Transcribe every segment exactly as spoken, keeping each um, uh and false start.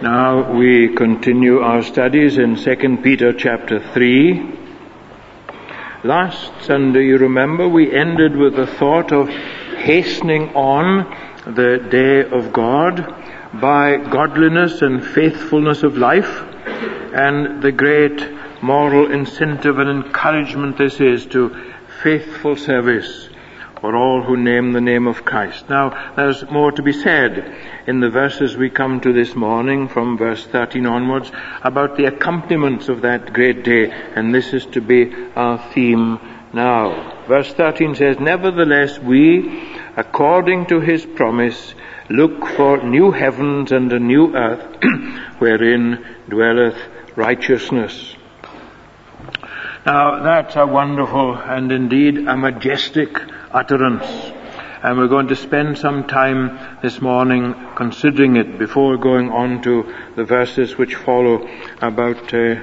Now we continue our studies in Second Peter chapter three. Last Sunday, you remember, we ended with the thought of hastening on the day of God by godliness and faithfulness of life, and the great moral incentive and encouragement this is to faithful service for all who name the name of Christ. Now, there's more to be said in the verses we come to this morning, from verse thirteen onwards, about the accompaniments of that great day, and this is to be our theme now. Verse thirteen says, "Nevertheless we, according to his promise, look for new heavens and a new earth, wherein dwelleth righteousness." Now, that's a wonderful and indeed a majestic utterance. And we're going to spend some time this morning considering it before going on to the verses which follow about uh,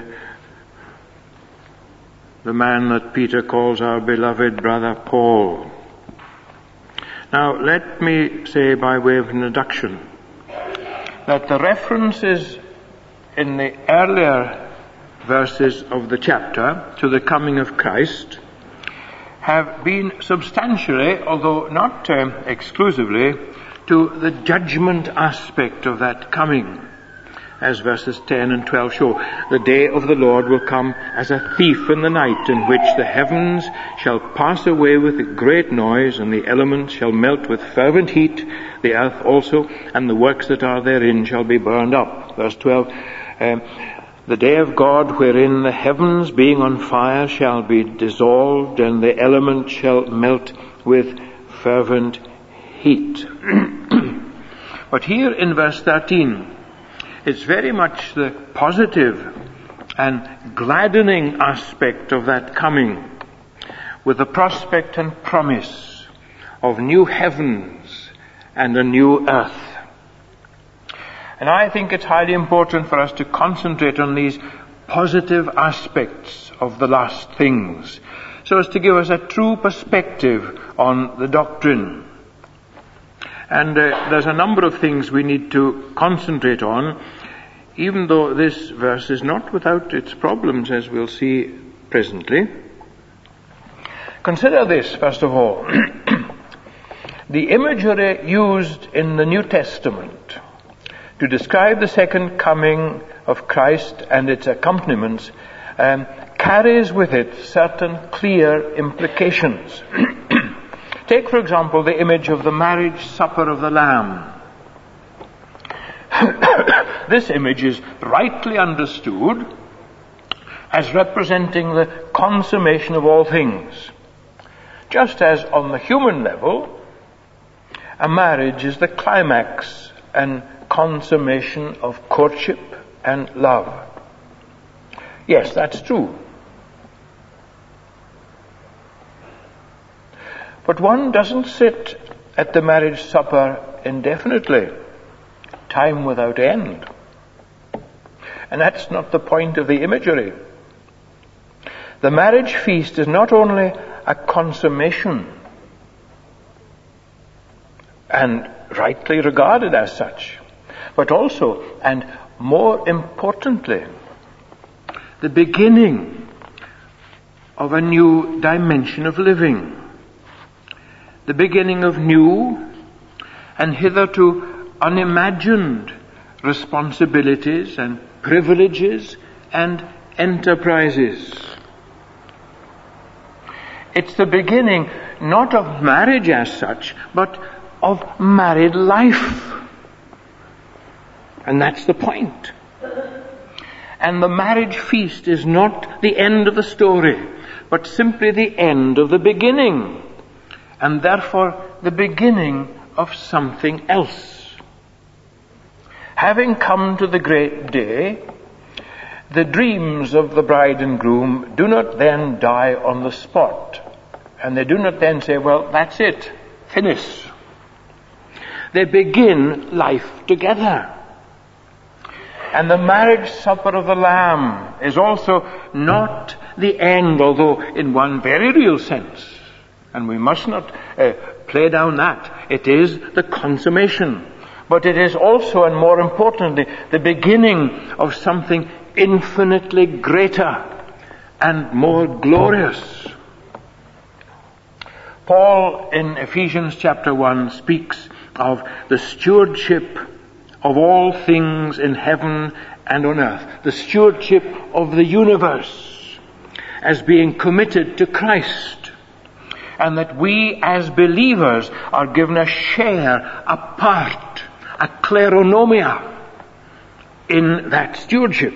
the man that Peter calls our beloved brother Paul. Now, let me say by way of introduction that the references in the earlier verses of the chapter to the coming of Christ have been substantially, although not uh, exclusively, to the judgment aspect of that coming. As verses ten and twelve show, the day of the Lord will come as a thief in the night, in which the heavens shall pass away with a great noise, and the elements shall melt with fervent heat, the earth also, and the works that are therein shall be burned up. Verse twelve, um, the day of God, wherein the heavens being on fire shall be dissolved, and the elements shall melt with fervent heat. But here in verse thirteen, it's very much the positive and gladdening aspect of that coming, with the prospect and promise of new heavens and a new earth. And I think it's highly important for us to concentrate on these positive aspects of the last things, so as to give us a true perspective on the doctrine. And uh, there's a number of things we need to concentrate on, even though this verse is not without its problems, as we'll see presently. Consider this, first of all. The imagery used in the New Testament to describe the second coming of Christ and its accompaniments um, carries with it certain clear implications. Take, for example, the image of the marriage supper of the Lamb. This image is rightly understood as representing the consummation of all things. Just as on the human level, a marriage is the climax and consummation of courtship and love. Yes, that's true. But one doesn't sit at the marriage supper indefinitely, time without end. And that's not the point of the imagery. The marriage feast is not only a consummation, and rightly regarded as such, but also, and more importantly, the beginning of a new dimension of living. The beginning of new and hitherto unimagined responsibilities and privileges and enterprises. It's the beginning not of marriage as such, but of married life. And that's the point. And the marriage feast is not the end of the story, but simply the end of the beginning, and therefore the beginning of something else. Having come to the great day, the dreams of the bride and groom do not then die on the spot, and they do not then say, well, that's it, finish. They begin life together. And the marriage supper of the Lamb is also not the end, although in one very real sense. And we must not uh, play down that. It is the consummation. but it is also, and more importantly, the beginning of something infinitely greater and more glorious. Paul in Ephesians chapter one speaks of the stewardship of all things in heaven and on earth, the stewardship of the universe as being committed to Christ, and that we as believers are given a share, a part, a kleronomia in that stewardship.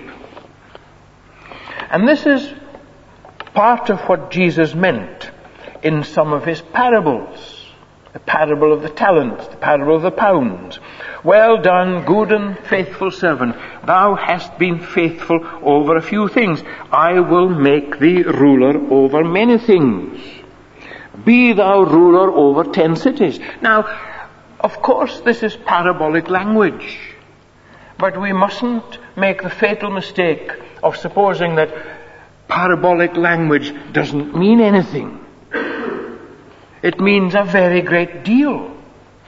And this is part of what Jesus meant in some of his parables. The parable of the talents, the parable of the pounds. Well done, good and faithful servant. Thou hast been faithful over a few things. I will make thee ruler over many things. Be thou ruler over ten cities. Now, of course, this is parabolic language. But we mustn't make the fatal mistake of supposing that parabolic language doesn't mean anything. It means a very great deal.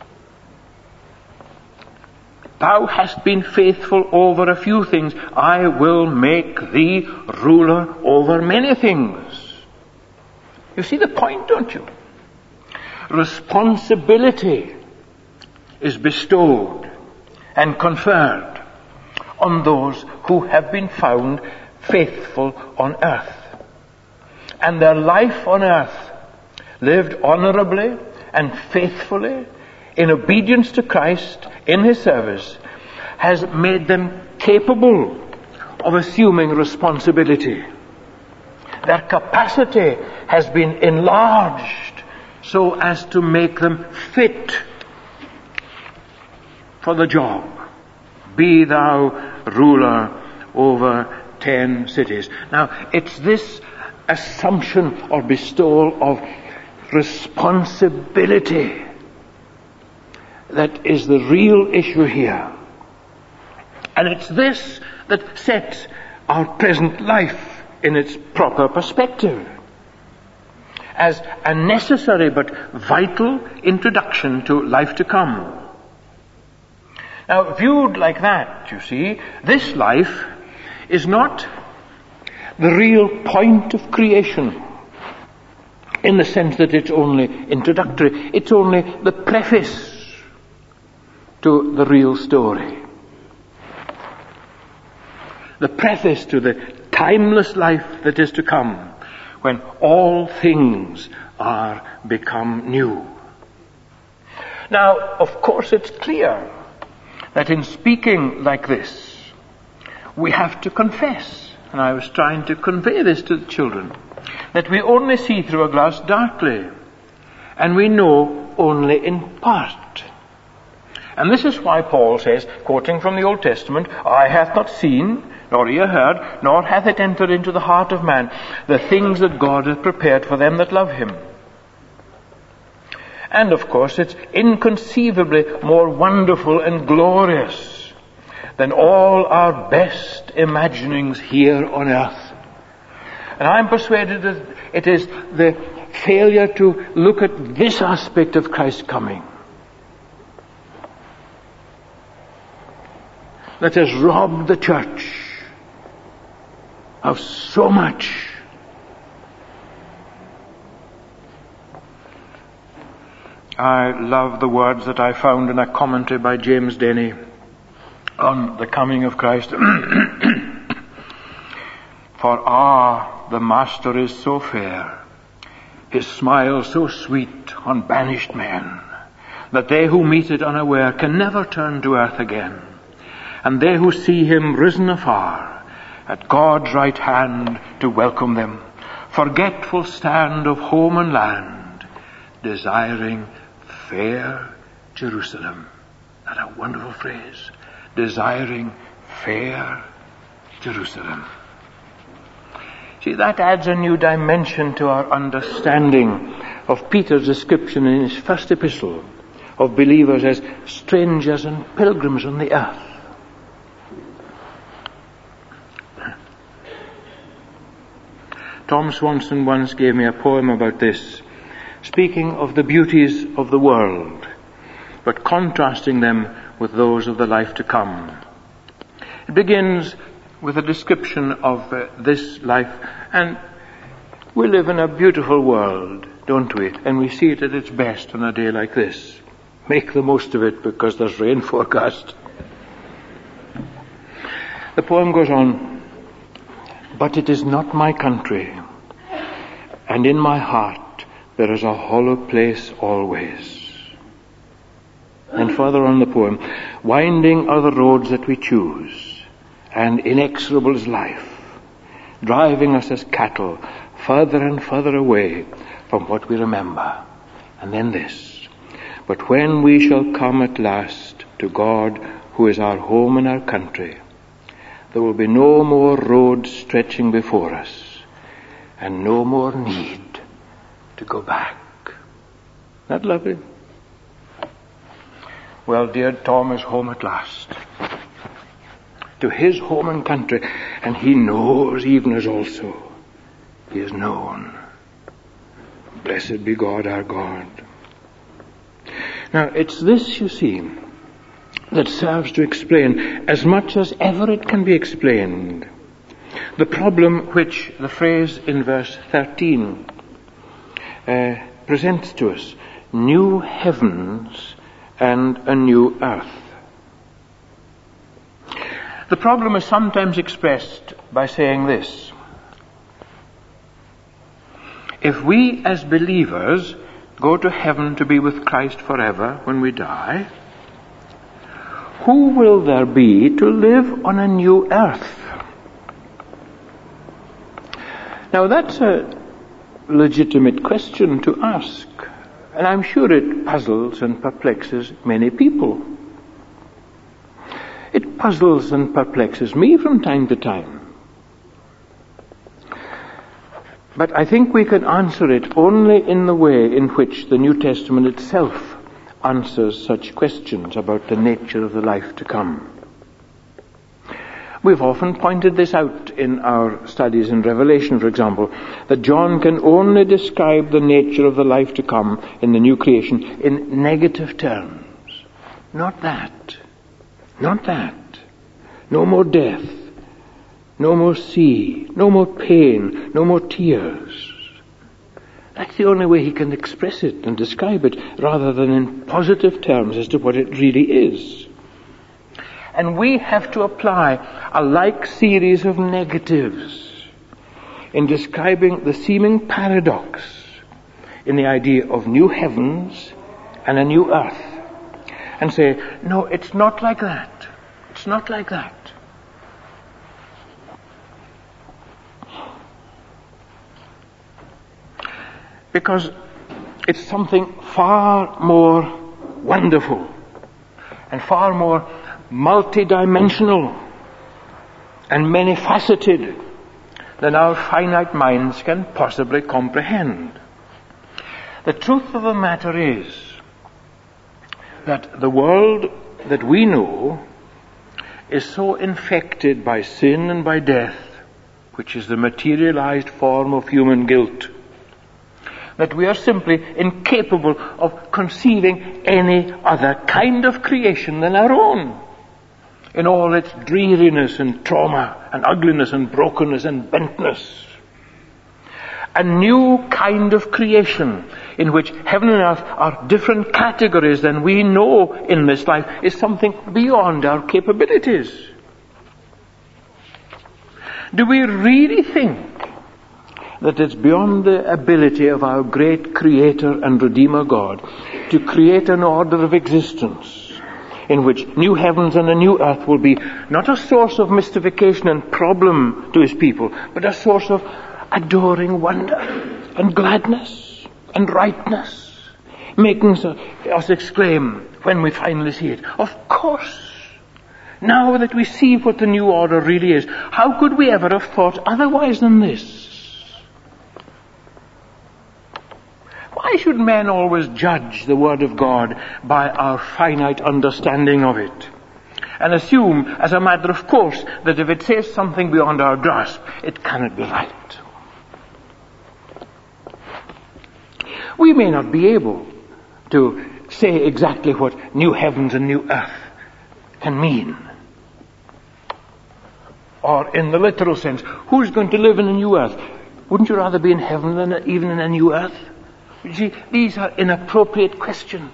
Thou hast been faithful over a few things. I will make thee ruler over many things. You see the point, don't you? Responsibility is bestowed and conferred on those who have been found faithful on earth. And their life on earth, lived honorably and faithfully in obedience to Christ in his service, has made them capable of assuming responsibility. Their capacity has been enlarged so as to make them fit for the job. Be thou ruler over ten cities. Now, it's this assumption or bestowal of responsibility that is the real issue here. And it's this that sets our present life in its proper perspective as a necessary but vital introduction to life to come. Now, viewed like that, you see, this life is not the real point of creation, in the sense that it's only introductory. It's only the preface to the real story. The preface to the timeless life that is to come, when all things are become new. Now, of course, it's clear that in speaking like this, we have to confess, and I was trying to convey this to the children, that we only see through a glass darkly, and we know only in part. And this is why Paul says, quoting from the Old Testament, eye hath not seen, nor ear heard, nor hath it entered into the heart of man, the things that God hath prepared for them that love him. And of course, it's inconceivably more wonderful and glorious than all our best imaginings here on earth. And I'm persuaded that it is the failure to look at this aspect of Christ's coming that has robbed the church of so much. I love the words that I found in a commentary by James Denny on the coming of Christ. For ah, the Master is so fair, his smile so sweet on banished men, that they who meet it unaware can never turn to earth again. And they who see him risen afar, at God's right hand to welcome them, forgetful stand of home and land, desiring fair Jerusalem. That's a wonderful phrase. Desiring fair Jerusalem. See, that adds a new dimension to our understanding of Peter's description in his first epistle of believers as strangers and pilgrims on the earth. Tom Swanson once gave me a poem about this, speaking of the beauties of the world, but contrasting them with those of the life to come. It begins with a description of uh, this life, and we live in a beautiful world, don't we? And we see it at its best on a day like this. Make the most of it because there's rain forecast. The poem goes on, but it is not my country, and in my heart there is a hollow place always. And further on the poem, winding are the roads that we choose, and inexorable is life, driving us as cattle further and further away from what we remember. And then this, but when we shall come at last to God, who is our home and our country, there will be no more roads stretching before us, and no more need to go back. Isn't that lovely? Well, dear Tom is home at last, to his home and country, and he knows even as also he is known. Blessed be God, our God. Now, it's this, you see, that serves to explain, as much as ever it can be explained, the problem which the phrase in verse thirteen uh, presents to us: new heavens and a new earth. The problem is sometimes expressed by saying this: if we as believers go to heaven to be with Christ forever when we die, who will there be to live on a new earth? Now that's a legitimate question to ask, and I'm sure it puzzles and perplexes many people. It puzzles and perplexes me from time to time. But I think we can answer it only in the way in which the New Testament itself answers such questions about the nature of the life to come. We've often pointed this out in our studies in Revelation, for example, that John can only describe the nature of the life to come in the new creation in negative terms. Not that. Not that. No more death. No more sea. No more pain. No more tears. That's the only way he can express it and describe it, rather than in positive terms as to what it really is. And we have to apply a like series of negatives in describing the seeming paradox in the idea of new heavens and a new earth, and say, no, it's not like that. It's not like that. Because it's something far more wonderful and far more multidimensional and many-faceted than our finite minds can possibly comprehend. The truth of the matter is that the world that we know is so infected by sin and by death, which is the materialized form of human guilt, that we are simply incapable of conceiving any other kind of creation than our own, in all its dreariness and trauma and ugliness and brokenness and bentness. A new kind of creation in which heaven and earth are different categories than we know in this life is something beyond our capabilities. Do we really think that it's beyond the ability of our great Creator and Redeemer God to create an order of existence in which new heavens and a new earth will be not a source of mystification and problem to His people, but a source of adoring wonder and gladness and rightness, making us exclaim when we finally see it, of course, now that we see what the new order really is, how could we ever have thought otherwise than this? Why should men always judge the Word of God by our finite understanding of it, and assume as a matter of course that if it says something beyond our grasp, it cannot be right? We may not be able to say exactly what new heavens and new earth can mean. Or in the literal sense, who's going to live in a new earth? Wouldn't you rather be in heaven than even in a new earth? You see, these are inappropriate questions.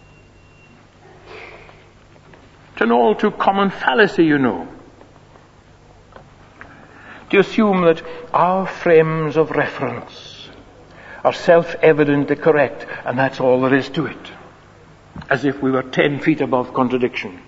It's an all too common fallacy, you know, to assume that our frames of reference are self-evidently correct, and that's all there is to it, as if we were ten feet above contradiction.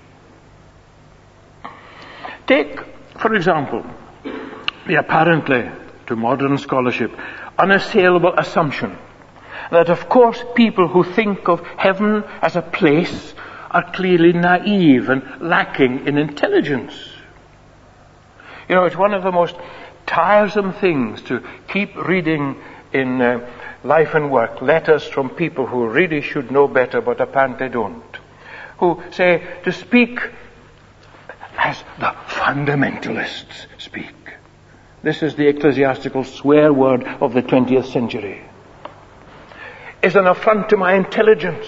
Take, for example, the apparently, to modern scholarship, unassailable assumption that, of course, people who think of heaven as a place are clearly naive and lacking in intelligence. You know, it's one of the most tiresome things to keep reading in uh, Life and Work letters from people who really should know better but apparently don't, who say to speak as the fundamentalists speak. This is the ecclesiastical swear word of the twentieth century. Is an affront to my intelligence.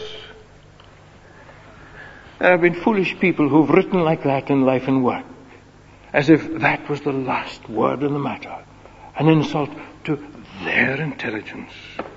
There have been foolish people who've written like that in Life and Work, as if that was the last word in the matter, an insult to their intelligence.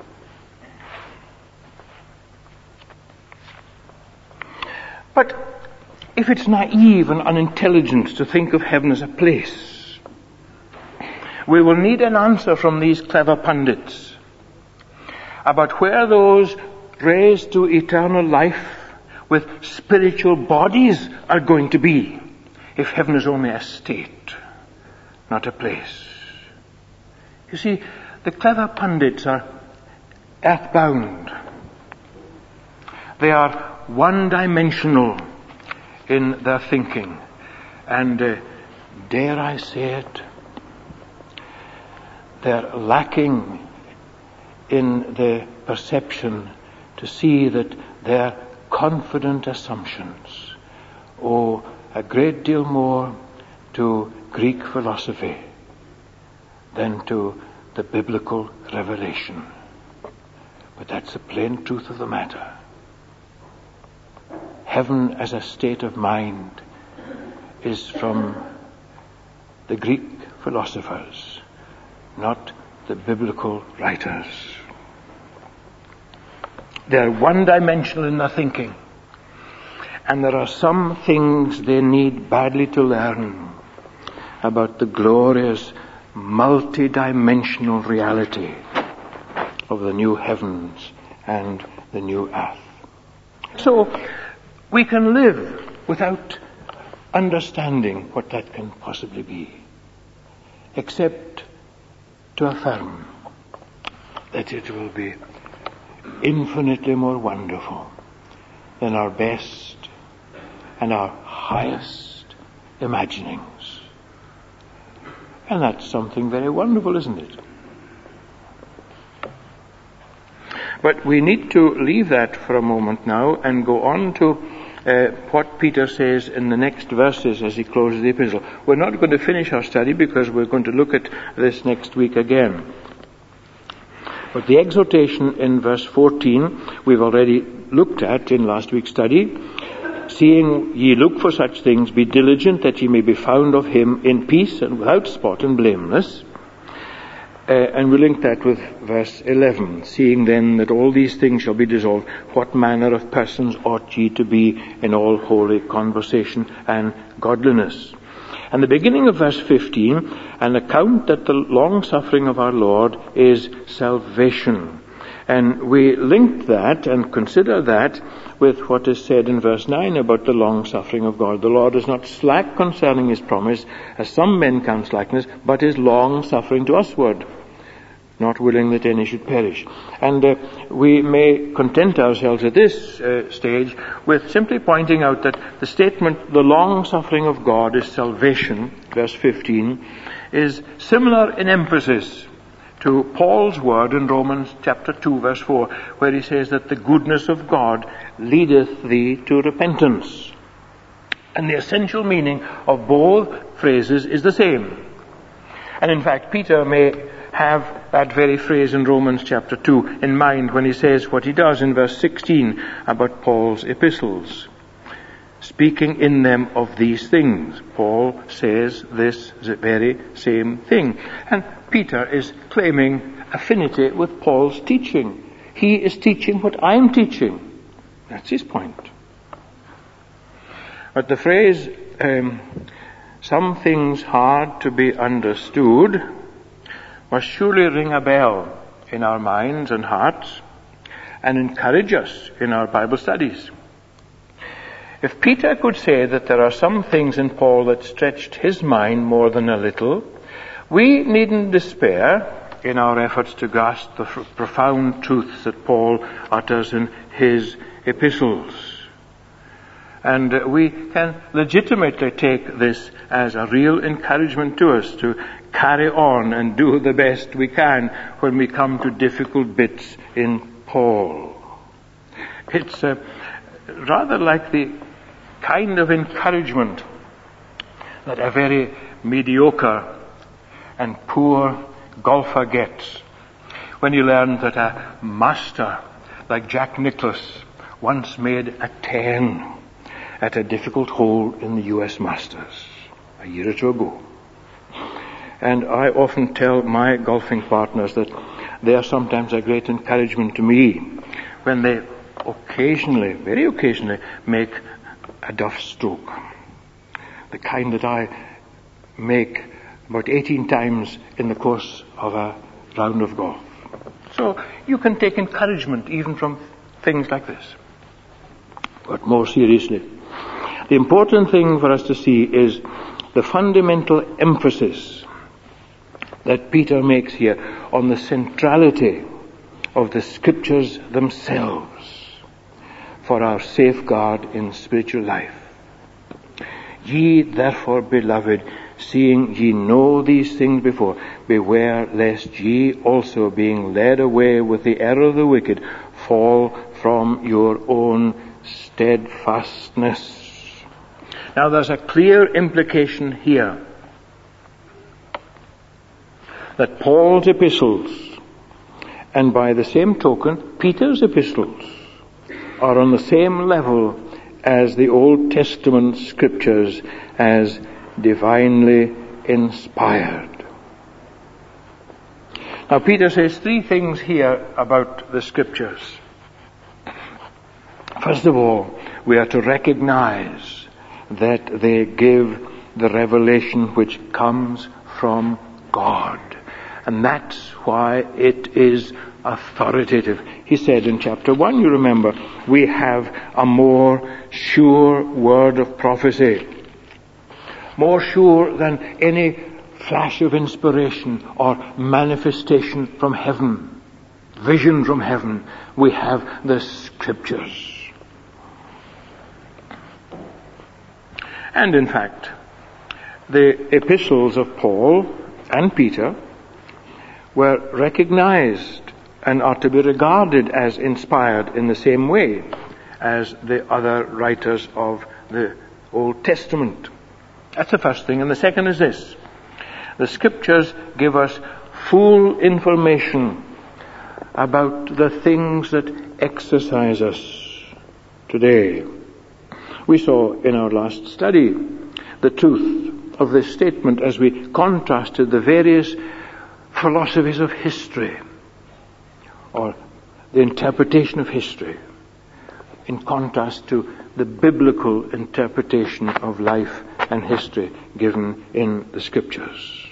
But if it's naive and unintelligent to think of heaven as a place, we will need an answer from these clever pundits about where those raised to eternal life with spiritual bodies are going to be, if heaven is only a state, not a place. You see, the clever pundits are earthbound. They are one-dimensional in their thinking. And, uh, dare I say it, they're lacking in the perception to see that their confident assumptions owe a great deal more to Greek philosophy than to the biblical revelation. But that's the plain truth of the matter. Heaven as a state of mind is from the Greek philosophers, not the biblical writers. They're one-dimensional in their thinking. And there are some things they need badly to learn about the glorious multi-dimensional reality of the new heavens and the new earth. So we can live without understanding what that can possibly be, except to affirm that it will be infinitely more wonderful than our best and our highest imaginings. And that's something very wonderful, isn't it? But we need to leave that for a moment now and go on to uh, what Peter says in the next verses as he closes the epistle. We're not going to finish our study because we're going to look at this next week again. But the exhortation in verse fourteen we've already looked at in last week's study. Seeing ye look for such things, be diligent that ye may be found of him in peace and without spot and blameless. Uh, and we link that with verse eleven. Seeing then that all these things shall be dissolved, what manner of persons ought ye to be in all holy conversation and godliness? And the beginning of verse fifteen, an account that the long suffering of our Lord is salvation. And we link that and consider that with what is said in verse nine about the long suffering of God. The Lord is not slack concerning his promise, as some men count slackness, but is long suffering to usward, not willing that any should perish. And uh, we may content ourselves at this uh, stage with simply pointing out that the statement, the long suffering of God is salvation, verse fifteen, is similar in emphasis to Paul's word in Romans chapter two, verse four, where he says that the goodness of God leadeth thee to repentance. And the essential meaning of both phrases is the same. And in fact, Peter may have that very phrase in Romans chapter two in mind when he says what he does in verse sixteen about Paul's epistles. speaking in them of these things. Paul says this very same thing. And Peter is claiming affinity with Paul's teaching. He is teaching what I'm teaching. That's his point. But the phrase, um, some things hard to be understood, must surely ring a bell in our minds and hearts and encourage us in our Bible studies. If Peter could say that there are some things in Paul that stretched his mind more than a little, we needn't despair in our efforts to grasp the profound truths that Paul utters in his epistles. And uh, we can legitimately take this as a real encouragement to us to carry on and do the best we can when we come to difficult bits in Paul. It's uh, rather like the kind of encouragement that a very mediocre and poor golfer gets when he learns that a master like Jack Nicklaus once made a ten at a difficult hole in the U S Masters a year or two ago. And I often tell my golfing partners that they are sometimes a great encouragement to me when they occasionally, very occasionally, make a duff stroke. The kind that I make about eighteen times in the course of a round of golf. So you can take encouragement even from things like this. But more seriously, the important thing for us to see is the fundamental emphasis that Peter makes here on the centrality of the Scriptures themselves for our safeguard in spiritual life. Ye therefore, beloved, seeing ye know these things before, beware lest ye also, being led away with the error of the wicked, fall from your own steadfastness. Now there's a clear implication here that Paul's epistles, and by the same token Peter's epistles, are on the same level as the Old Testament Scriptures as divinely inspired. Now Peter says three things here about the Scriptures. First of all, we are to recognize that they give the revelation which comes from God. And that's why it is authoritative. He said in chapter one, you remember, we have a more sure word of prophecy. More sure than any flash of inspiration or manifestation from heaven, vision from heaven. We have the Scriptures. And in fact, the epistles of Paul and Peter were recognized and are to be regarded as inspired in the same way as the other writers of the Old Testament. That's the first thing. And the second is this. The Scriptures give us full information about the things that exercise us today. We saw in our last study the truth of this statement as we contrasted the various philosophies of history, or the interpretation of history, in contrast to the biblical interpretation of life and history given in the Scriptures.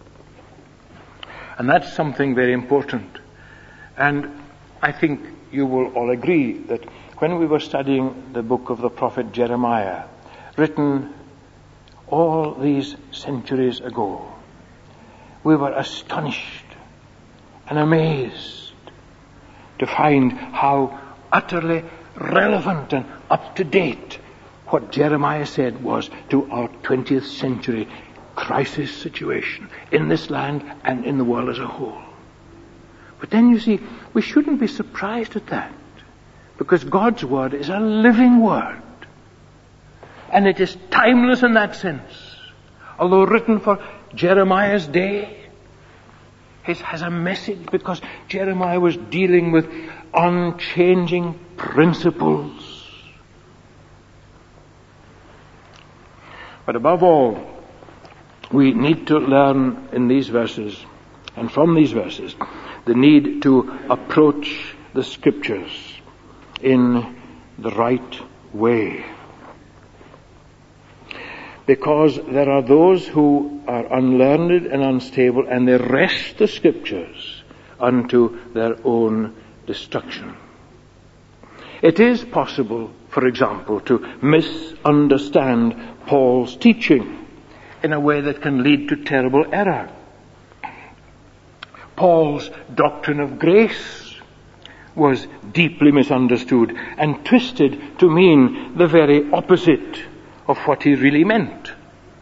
And that's something very important. And I think you will all agree that when we were studying the book of the prophet Jeremiah, written all these centuries ago, we were astonished and amazed to find how utterly relevant and up to date what Jeremiah said was to our twentieth century crisis situation in this land and in the world as a whole. But then you see, we shouldn't be surprised at that, because God's word is a living word. And it is timeless in that sense. Although written for Jeremiah's day, it has a message because Jeremiah was dealing with unchanging principles. But above all, we need to learn in these verses, and from these verses, the need to approach the Scriptures in the right way. Because there are those who are unlearned and unstable, and they wrest the Scriptures unto their own destruction. It is possible, for example, to misunderstand Paul's teaching in a way that can lead to terrible error. Paul's doctrine of grace was deeply misunderstood and twisted to mean the very opposite of what he really meant.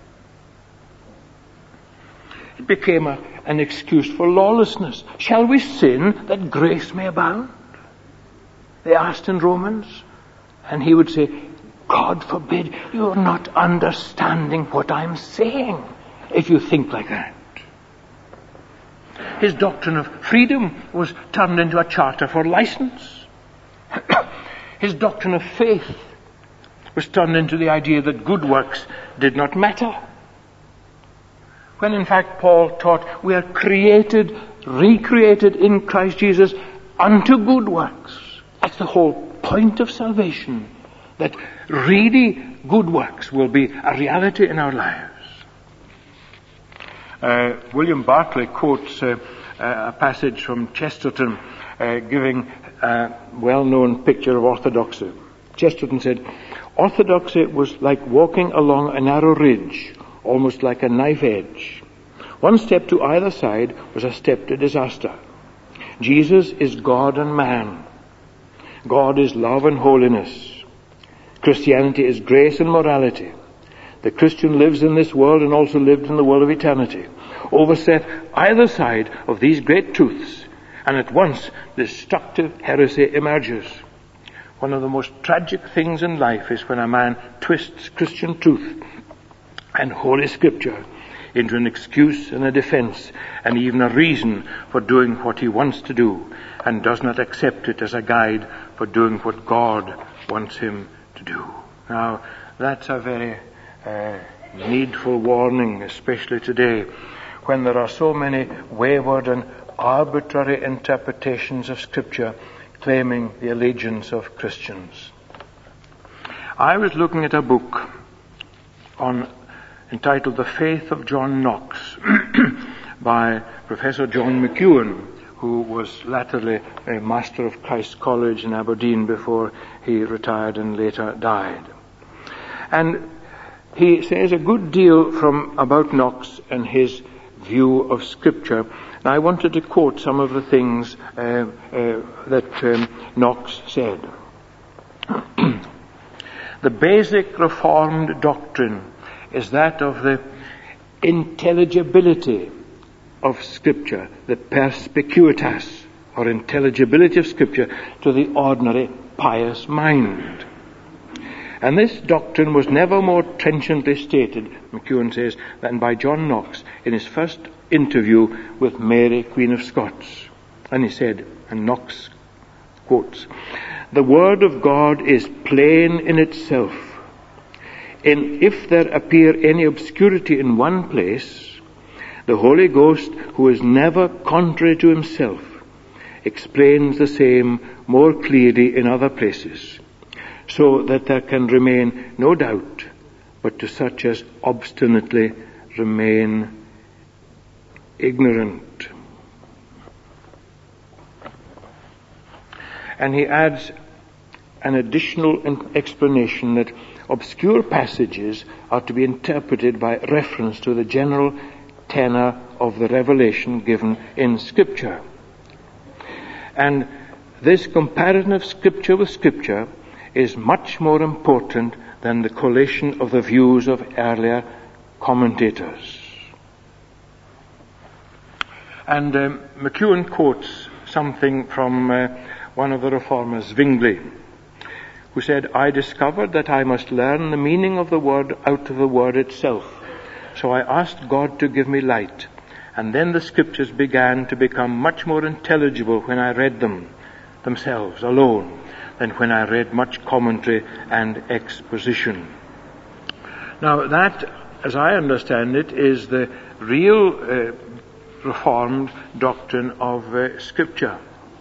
It became a, an excuse for lawlessness. Shall we sin that grace may abound? They asked in Romans, and he would say, God forbid, you're not understanding what I'm saying if you think like that. His doctrine of freedom was turned into a charter for license. His doctrine of faith was turned into the idea that good works did not matter. When in fact Paul taught we are created, recreated in Christ Jesus unto good works. That's the whole point of salvation, that really good works will be a reality in our lives. Uh, William Barclay quotes uh, uh, a passage from Chesterton uh, giving a well-known picture of orthodoxy. Chesterton said, orthodoxy was like walking along a narrow ridge, almost like a knife edge. One step to either side was a step to disaster. Jesus is God and man. God is love and holiness. Christianity is grace and morality. The Christian lives in this world and also lived in the world of eternity. Overstep either side of these great truths, and at once destructive heresy emerges. One of the most tragic things in life is when a man twists Christian truth and Holy Scripture into an excuse and a defense and even a reason for doing what he wants to do, and does not accept it as a guide for doing what God wants him to do. Now, that's a very uh, needful warning, especially today, when there are so many wayward and arbitrary interpretations of Scripture claiming the allegiance of Christians. I was looking at a book on entitled The Faith of John Knox by Professor John McEwen, who was latterly a Master of Christ College in Aberdeen before he retired and later died. And he says a good deal from about Knox and his view of Scripture. And I wanted to quote some of the things uh, uh, that um, Knox said. The basic Reformed doctrine is that of the intelligibility of Scripture, the perspicuitas, or intelligibility of Scripture to the ordinary pious mind. And this doctrine was never more trenchantly stated, McEwen says, than by John Knox in his first interview with Mary, Queen of Scots. And he said, and Knox quotes, "The Word of God is plain in itself. And if there appear any obscurity in one place, the Holy Ghost, who is never contrary to himself, explains the same more clearly in other places, so that there can remain no doubt but to such as obstinately remain ignorant." And he adds an additional explanation that obscure passages are to be interpreted by reference to the general tenor of the revelation given in Scripture. And this comparison of Scripture with Scripture is much more important than the collation of the views of earlier commentators. And um, McEwen quotes something from uh, one of the reformers, Zwingli, who said, "I discovered that I must learn the meaning of the word out of the word itself. So I asked God to give me light, and then the Scriptures began to become much more intelligible when I read them themselves alone than when I read much commentary and exposition." Now that, as I understand it, is the real uh, Reformed doctrine of uh, Scripture.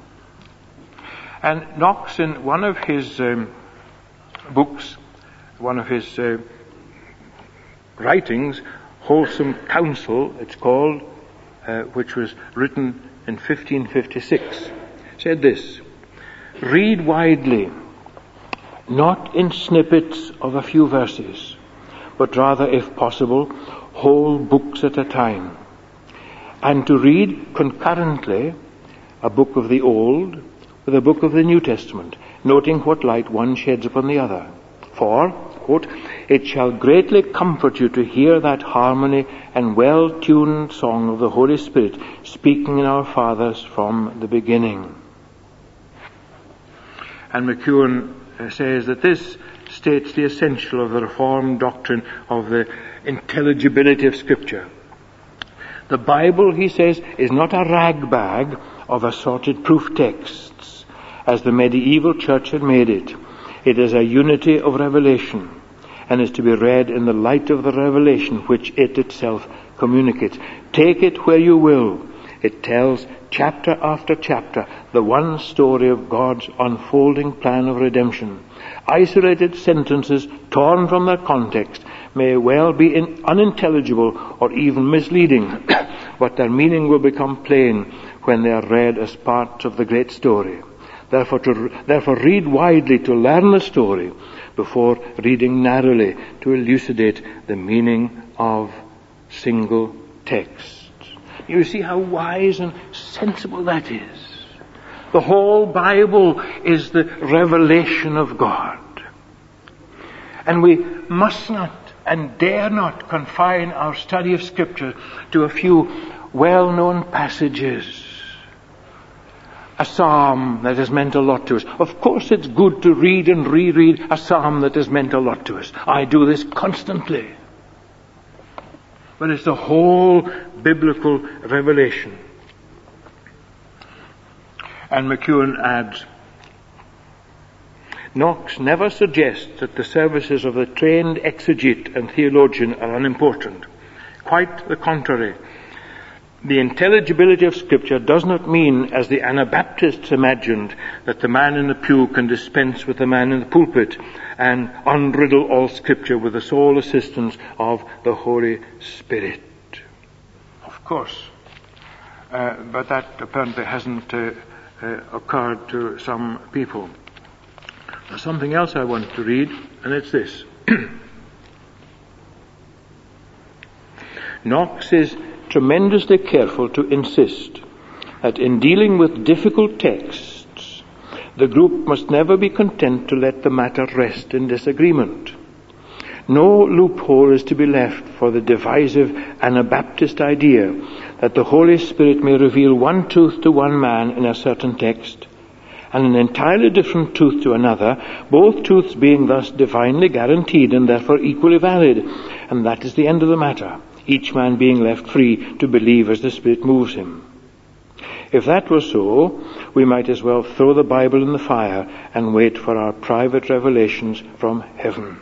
And Knox, in one of his um, books, one of his uh, writings, Wholesome Counsel, it's called, uh, which was written in fifteen fifty-six, said this: read widely, not in snippets of a few verses, but rather, if possible, whole books at a time, and to read concurrently a book of the Old with a book of the New Testament, noting what light one sheds upon the other. For, quote, it shall greatly comfort you to hear that harmony and well-tuned song of the Holy Spirit speaking in our fathers from the beginning. And McEwen uh, says that this states the essential of the Reformed doctrine of the intelligibility of Scripture. The Bible, he says, is not a rag bag of assorted proof texts, as the medieval church had made it. It is a unity of revelation, and is to be read in the light of the revelation which it itself communicates. Take it where you will. It tells, chapter after chapter, the one story of God's unfolding plan of redemption. Isolated sentences torn from their context may well be in, unintelligible or even misleading, but their meaning will become plain when they are read as parts of the great story. Therefore, to, therefore read widely to learn the story before reading narrowly to elucidate the meaning of single texts. You see how wise and sensible that is. The whole Bible is the revelation of God. And we must not and dare not confine our study of Scripture to a few well-known passages. A psalm that has meant a lot to us. Of course it's good to read and reread a psalm that has meant a lot to us. I do this constantly. But it's the whole biblical revelation. And McEwen adds, Knox never suggests that the services of the trained exegete and theologian are unimportant. Quite the contrary. The intelligibility of Scripture does not mean, as the Anabaptists imagined, that the man in the pew can dispense with the man in the pulpit and unriddle all Scripture with the sole assistance of the Holy Spirit. Of course. Uh, but that apparently hasn't uh, uh, occurred to some people. There's something else I want to read, and it's this. Knox is tremendously careful to insist that in dealing with difficult texts, the group must never be content to let the matter rest in disagreement. No loophole is to be left for the divisive Anabaptist idea that the Holy Spirit may reveal one truth to one man in a certain text and an entirely different truth to another, both truths being thus divinely guaranteed and therefore equally valid. And that is the end of the matter, each man being left free to believe as the Spirit moves him. If that were so, we might as well throw the Bible in the fire and wait for our private revelations from heaven.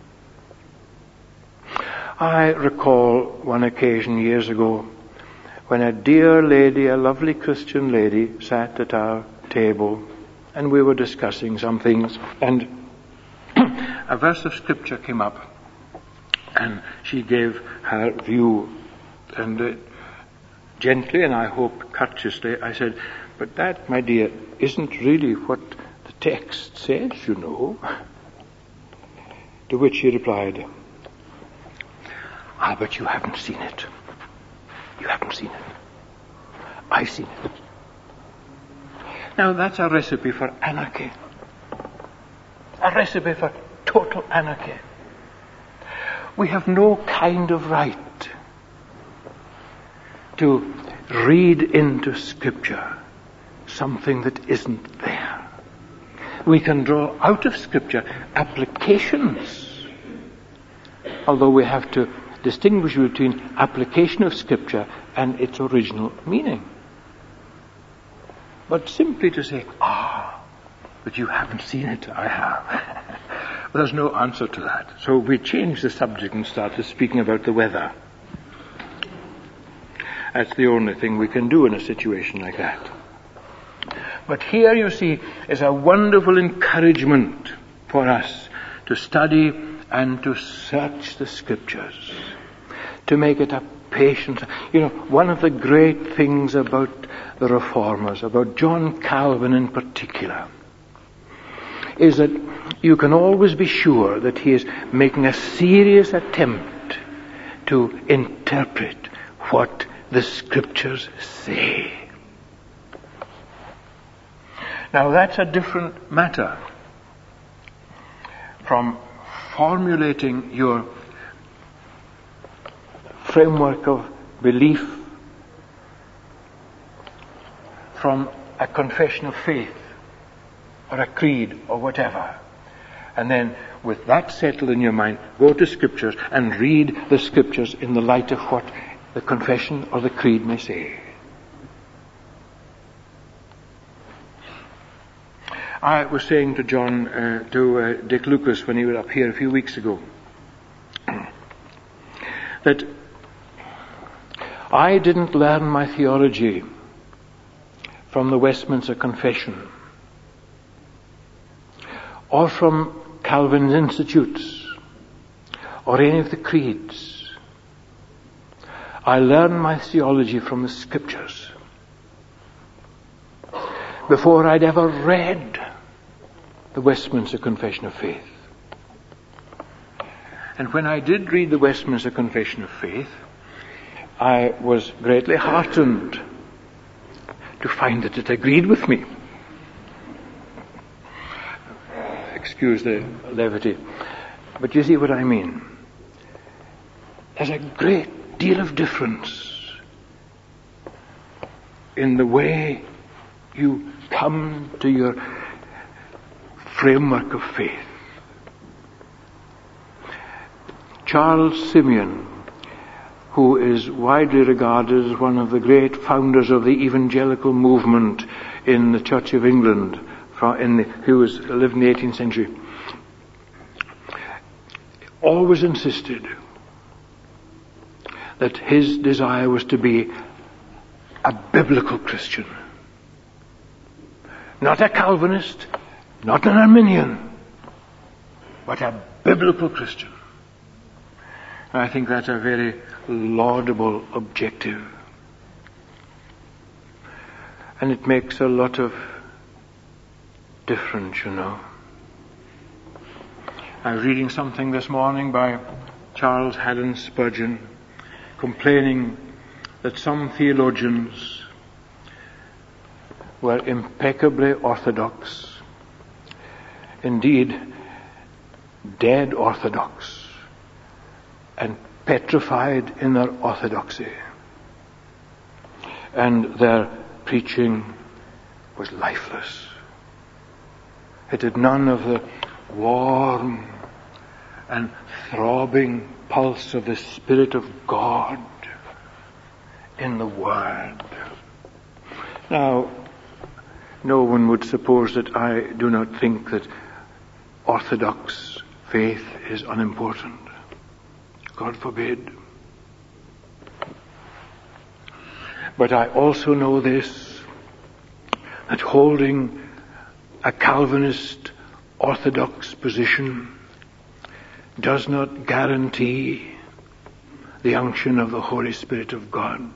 I recall one occasion years ago when a dear lady, a lovely Christian lady, sat at our table and we were discussing some things, and a verse of Scripture came up and she gave her view, and uh, gently and I hope courteously I said, but that, my dear, isn't really what the text says, you know. To which she replied, ah, but you haven't seen it. You haven't seen it. I've seen it. Now that's a recipe for anarchy. A recipe for total anarchy. We have no kind of right to read into Scripture something that isn't there. We can draw out of Scripture applications, although we have to distinguish between application of Scripture and its original meaning. But simply to say, ah, but you haven't seen it, I have. there's no answer to that. So we change the subject and start speaking about the weather. That's the only thing we can do in a situation like that. But here, you see, is a wonderful encouragement for us to study and to search the Scriptures, to make it a patient. You know, one of the great things about the Reformers, about John Calvin in particular, is that you can always be sure that he is making a serious attempt to interpret what the Scriptures say. Now, that's a different matter from formulating your framework of belief from a confession of faith or a creed or whatever. And then, with that settled in your mind, go to Scriptures and read the Scriptures in the light of what the confession or the creed may say. I was saying to John, uh, to uh, Dick Lucas when he was up here a few weeks ago, that I didn't learn my theology from the Westminster Confession or from Calvin's Institutes or any of the creeds. I learned my theology from the Scriptures before I'd ever read the Westminster Confession of Faith. And when I did read the Westminster Confession of Faith, I was greatly heartened to find that it agreed with me. Excuse the levity. But you see what I mean. There's a great deal of difference in the way you come to your framework of faith. Charles Simeon, who is widely regarded as one of the great founders of the evangelical movement in the Church of England, in the, who was lived in the eighteenth century, always insisted that his desire was to be a biblical Christian. Not a Calvinist, not an Arminian, but a biblical Christian. And I think that's a very laudable objective. And it makes a lot of difference, you know. I was reading something this morning by Charles Haddon Spurgeon, complaining that some theologians were impeccably orthodox, indeed dead orthodox, and petrified in their orthodoxy. And their preaching was lifeless. It had none of the warm and throbbing pulse of the Spirit of God in the Word. Now, no one would suppose that I do not think that orthodox faith is unimportant. God forbid. But I also know this, that holding a Calvinist orthodox position does not guarantee the unction of the Holy Spirit of God.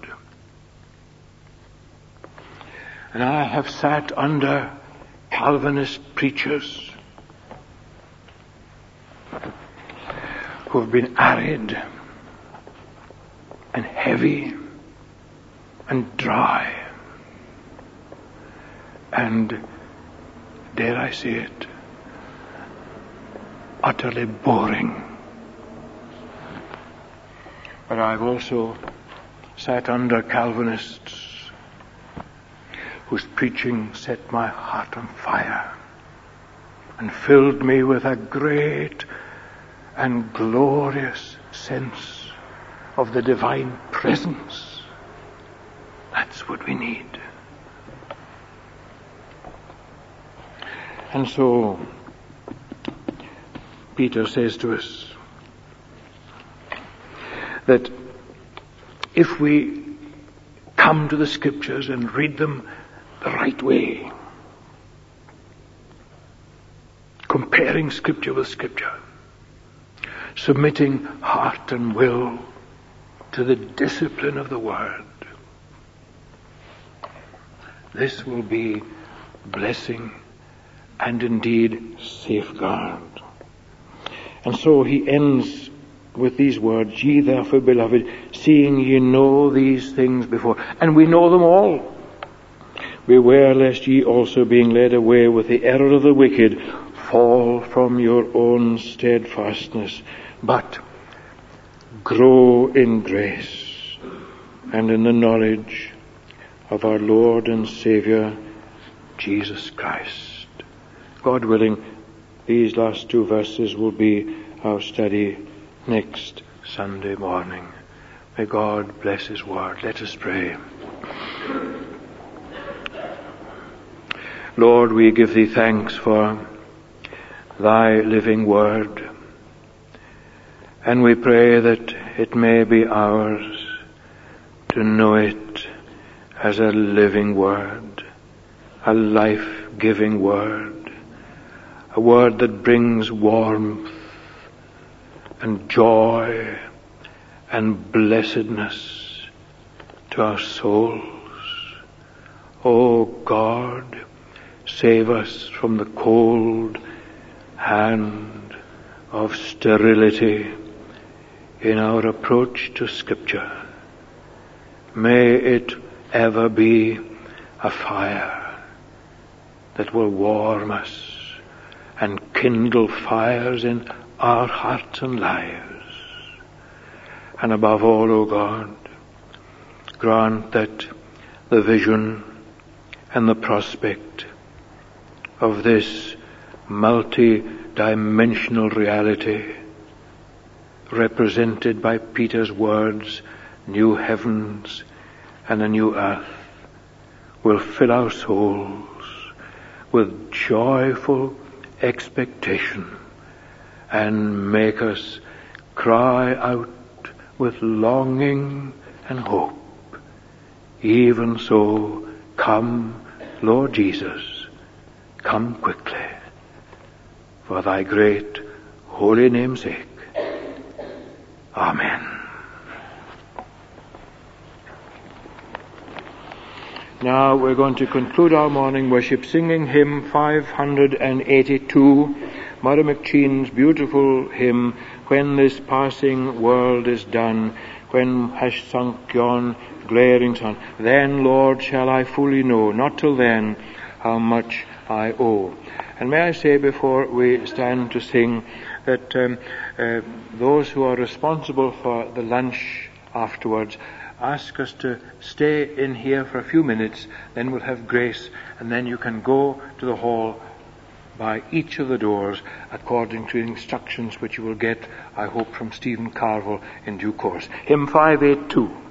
And I have sat under Calvinist preachers who have been arid and heavy and dry and, dare I say it, utterly boring. But I've also sat under Calvinists whose preaching set my heart on fire and filled me with a great and glorious sense of the divine presence. That's what we need. And so, Peter says to us that if we come to the Scriptures and read them the right way, comparing Scripture with Scripture, submitting heart and will to the discipline of the Word, this will be blessing and indeed safeguard. And so he ends with these words, ye therefore, beloved, seeing ye know these things before, and we know them all, beware lest ye also, being led away with the error of the wicked, fall from your own steadfastness, but grow in grace and in the knowledge of our Lord and Saviour, Jesus Christ. God willing, these last two verses will be our study next Sunday morning. May God bless His word. Let us pray. Lord, we give Thee thanks for Thy living word, and we pray that it may be ours to know it as a living word, a life-giving word, a word that brings warmth and joy and blessedness to our souls. O God, save us from the cold hand of sterility in our approach to Scripture. May it ever be a fire that will warm us and kindle fires in our hearts and lives. And above all, O God, grant that the vision and the prospect of this multi-dimensional reality represented by Peter's words, new heavens and a new earth, will fill our souls with joyful expectation and make us cry out with longing and hope. Even so, come, Lord Jesus, come quickly, for Thy great holy name's sake. Amen. Now we're going to conclude our morning worship singing hymn five hundred eighty-two, Mother McChean's beautiful hymn, When This Passing World Is Done, when has sunk yon glaring sun, then, Lord, shall I fully know, not till then, how much I owe. And may I say before we stand to sing that um, uh, those who are responsible for the lunch afterwards ask us to stay in here for a few minutes, then we'll have grace, and then you can go to the hall by each of the doors according to instructions which you will get, I hope, from Stephen Carville in due course. Hymn five eighty-two.